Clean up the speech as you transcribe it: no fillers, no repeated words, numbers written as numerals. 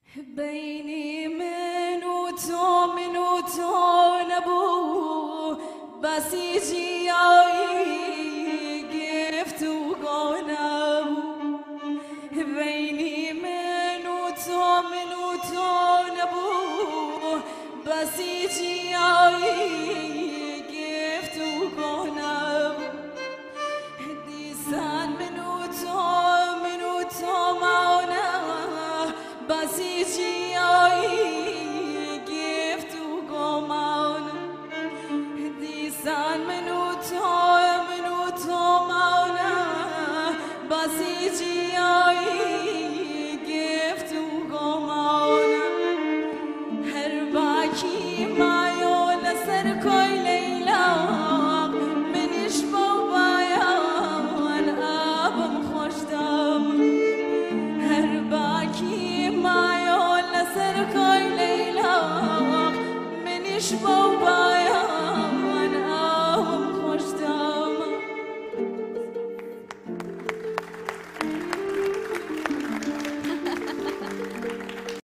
بینی من و تو نبود بسیجیایی گفتگانم بینی من و تو نبود بسیجیایی گفتگانم دیسان من و تو مانه بسیجیایی گفتگانم دیسان من و تو مانه بسیجیایی گفتگانم هر باکی مایول سر کوی لیلا منش بابایان آبم خوشدم هر باکی مایول سر کوی لیلا منش